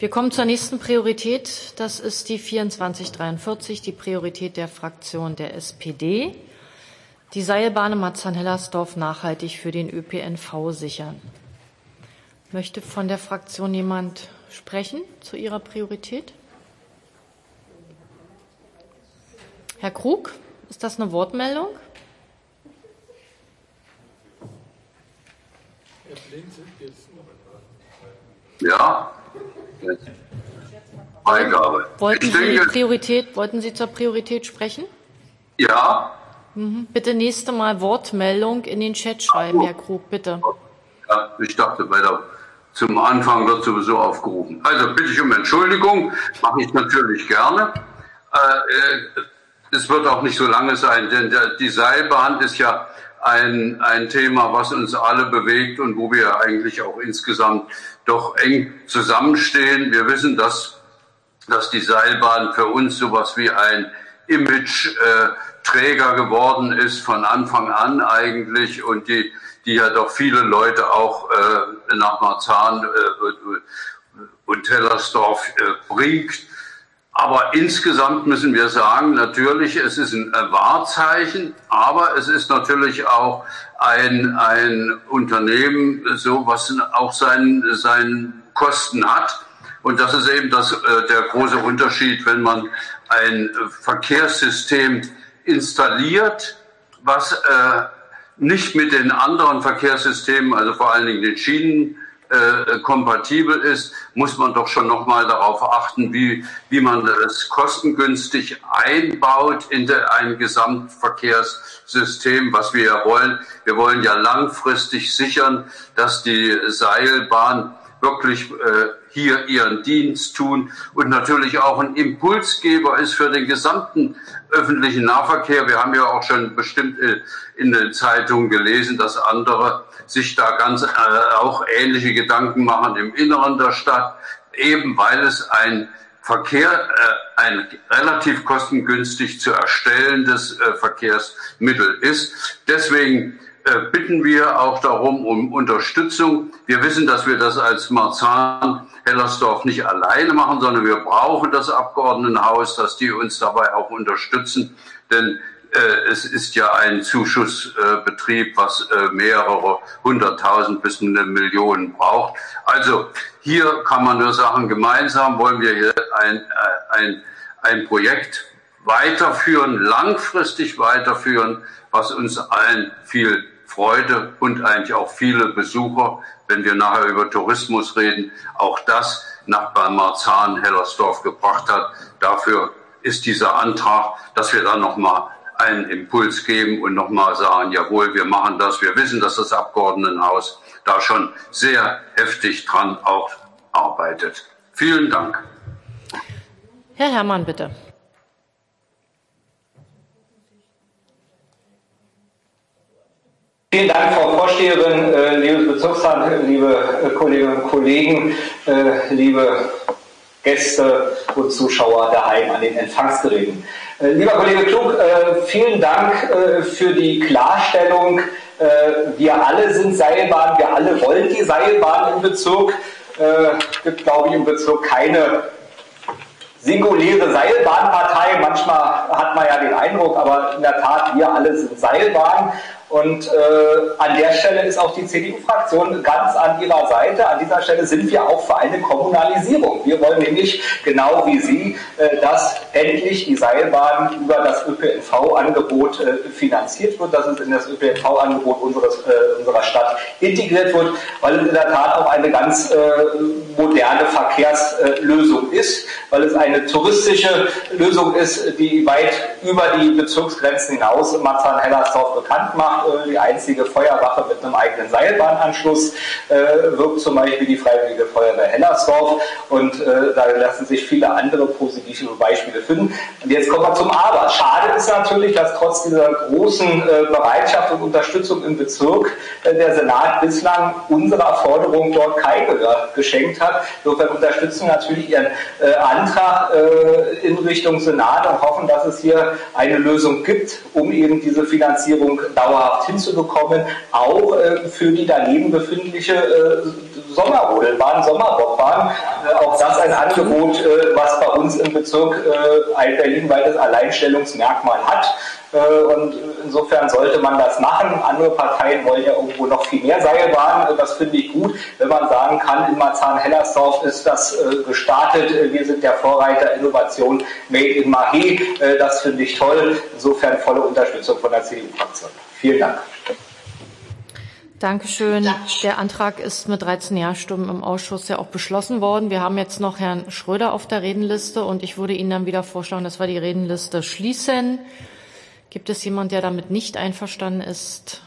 Wir kommen zur nächsten Priorität. Das ist die 2443, die Priorität der Fraktion der SPD. Die Seilbahn Marzahn-Hellersdorf nachhaltig für den ÖPNV sichern. Möchte von der Fraktion jemand sprechen zu ihrer Priorität? Herr Krug, ist das eine Wortmeldung? Ja. Freigabe. Wollten Sie zur Priorität sprechen? Ja. Bitte nächste Mal Wortmeldung in den Chat schreiben, Herr Krug, bitte. Ja, ich dachte, zum Anfang wird sowieso aufgerufen. Also bitte ich um Entschuldigung, mache ich natürlich gerne. Es wird auch nicht so lange sein, denn die Seilbahn ist ja ein Thema, was uns alle bewegt und wo wir eigentlich auch insgesamt doch eng zusammenstehen. Wir wissen, dass die Seilbahn für uns sowas wie ein Image-Träger geworden ist von Anfang an eigentlich und die ja doch viele Leute auch nach Marzahn und Hellersdorf bringt. Aber insgesamt müssen wir sagen, natürlich, es ist ein Wahrzeichen, aber es ist natürlich auch ein Unternehmen, so was auch seinen Kosten hat. Und das ist eben der große Unterschied, wenn man ein Verkehrssystem installiert, was nicht mit den anderen Verkehrssystemen, also vor allen Dingen den Schienen, kompatibel ist, muss man doch schon nochmal darauf achten, wie man es kostengünstig einbaut in ein Gesamtverkehrssystem, was wir ja wollen. Wir wollen ja langfristig sichern, dass die Seilbahn wirklich hier ihren Dienst tun und natürlich auch ein Impulsgeber ist für den gesamten öffentlichen Nahverkehr. Wir haben ja auch schon bestimmt in den Zeitungen gelesen, dass andere sich da ganz auch ähnliche Gedanken machen im Inneren der Stadt, eben weil es ein relativ kostengünstig zu erstellendes Verkehrsmittel ist. Deswegen bitten wir auch darum um Unterstützung. Wir wissen, dass wir das als Marzahn-Hellersdorf nicht alleine machen, sondern wir brauchen das Abgeordnetenhaus, dass die uns dabei auch unterstützen, denn es ist ja ein Zuschussbetrieb, was mehrere 100.000 bis 1 Million braucht. Also hier kann man nur sagen, gemeinsam wollen wir hier ein Projekt weiterführen, langfristig weiterführen, was uns allen viel Freude und eigentlich auch viele Besucher, wenn wir nachher über Tourismus reden, auch das nach Marzahn-Hellersdorf gebracht hat. Dafür ist dieser Antrag, dass wir dann nochmal einen Impuls geben und nochmal sagen, jawohl, wir machen das. Wir wissen, dass das Abgeordnetenhaus da schon sehr heftig dran auch arbeitet. Vielen Dank. Herr Herrmann, bitte. Vielen Dank, Frau Vorsteherin, liebes Bezirksamt, liebe Kolleginnen und Kollegen, liebe Gäste und Zuschauer daheim an den Empfangsgeräten. Lieber Kollege Klug, vielen Dank für die Klarstellung. Wir alle sind Seilbahn, wir alle wollen die Seilbahn im Bezirk. Es gibt, glaube ich, im Bezirk keine singuläre Seilbahnpartei. Manchmal hat man ja den Eindruck, aber in der Tat, wir alle sind Seilbahn. Und an der Stelle ist auch die CDU-Fraktion ganz an ihrer Seite. An dieser Stelle sind wir auch für eine Kommunalisierung. Wir wollen nämlich, genau wie Sie, dass endlich die Seilbahn über das ÖPNV-Angebot finanziert wird, dass es in das ÖPNV-Angebot unserer Stadt integriert wird, weil es in der Tat auch eine ganz moderne Verkehrslösung ist, weil es eine touristische Lösung ist, die weit über die Bezirksgrenzen hinaus Marzahn-Hellersdorf bekannt macht. Die einzige Feuerwache mit einem eigenen Seilbahnanschluss wirkt zum Beispiel die Freiwillige Feuerwehr Hellersdorf und da lassen sich viele andere positive Beispiele finden. Und jetzt kommen wir zum Aber. Schade ist natürlich, dass trotz dieser großen Bereitschaft und Unterstützung im Bezirk der Senat bislang unserer Forderung dort kein Gehör geschenkt hat. Insofern unterstützen wir natürlich Ihren Antrag in Richtung Senat und hoffen, dass es hier eine Lösung gibt, um eben diese Finanzierung dauerhaft hinzubekommen, auch für die daneben befindliche Sommerrodelbahn, Sommerbobbahn. Auch das ein Angebot, was bei uns im Bezirk ein berlinweites Alleinstellungsmerkmal hat. Und insofern sollte man das machen. Andere Parteien wollen ja irgendwo noch viel mehr Seilbahnen. Das finde ich gut, wenn man sagen kann, in Marzahn-Hellersdorf ist das gestartet. Wir sind der Vorreiter Innovation Made in Mahé. Das finde ich toll. Insofern volle Unterstützung von der CDU-Fraktion. Vielen Dank. Dankeschön. Der Antrag ist mit 13 Ja-Stimmen im Ausschuss ja auch beschlossen worden. Wir haben jetzt noch Herrn Schröder auf der Redenliste und ich würde Ihnen dann wieder vorschlagen, dass wir die Redenliste schließen. Gibt es jemanden, der damit nicht einverstanden ist?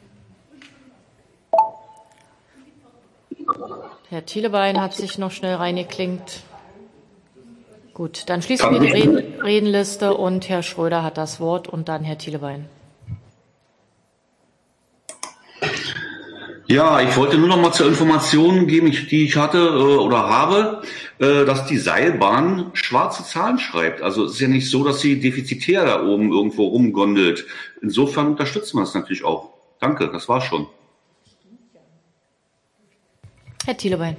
Herr Thielebein hat sich noch schnell reingeklinkt. Gut, dann schließen wir die Redenliste und Herr Schröder hat das Wort und dann Herr Thielebein. Ja, ich wollte nur noch mal zur Information geben, die ich hatte oder habe, dass die Seilbahn schwarze Zahlen schreibt. Also es ist ja nicht so, dass sie defizitär da oben irgendwo rumgondelt. Insofern unterstützen wir es natürlich auch. Danke, das war's schon. Herr Thielebein.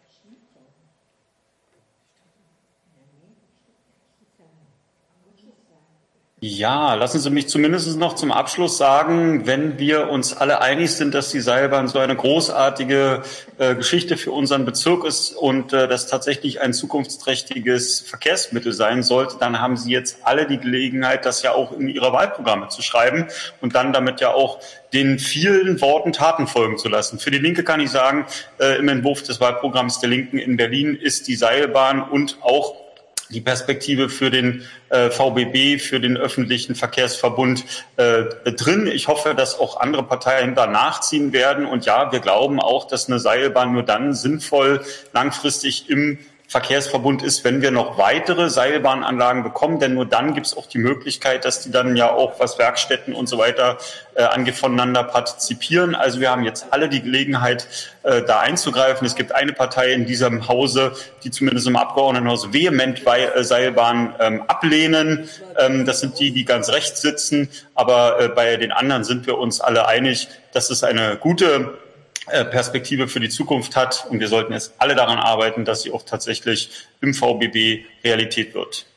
Ja, lassen Sie mich zumindest noch zum Abschluss sagen, wenn wir uns alle einig sind, dass die Seilbahn so eine großartige Geschichte für unseren Bezirk ist und das tatsächlich ein zukunftsträchtiges Verkehrsmittel sein sollte, dann haben Sie jetzt alle die Gelegenheit, das ja auch in Ihre Wahlprogramme zu schreiben und dann damit ja auch den vielen Worten Taten folgen zu lassen. Für die Linke kann ich sagen, im Entwurf des Wahlprogramms der Linken in Berlin ist die Seilbahn und auch die Perspektive für den VBB, für den öffentlichen Verkehrsverbund drin. Ich hoffe, dass auch andere Parteien da nachziehen werden. Und ja, wir glauben auch, dass eine Seilbahn nur dann sinnvoll langfristig im Verkehrsverbund ist, wenn wir noch weitere Seilbahnanlagen bekommen, denn nur dann gibt es auch die Möglichkeit, dass die dann ja auch, was Werkstätten und so weiter angeht, voneinander partizipieren. Also wir haben jetzt alle die Gelegenheit, da einzugreifen. Es gibt eine Partei in diesem Hause, die zumindest im Abgeordnetenhaus vehement bei Seilbahnen ablehnen. Das sind die, die ganz rechts sitzen. Aber bei den anderen sind wir uns alle einig, dass es eine gute Perspektive für die Zukunft hat und wir sollten jetzt alle daran arbeiten, dass sie auch tatsächlich im VBB Realität wird.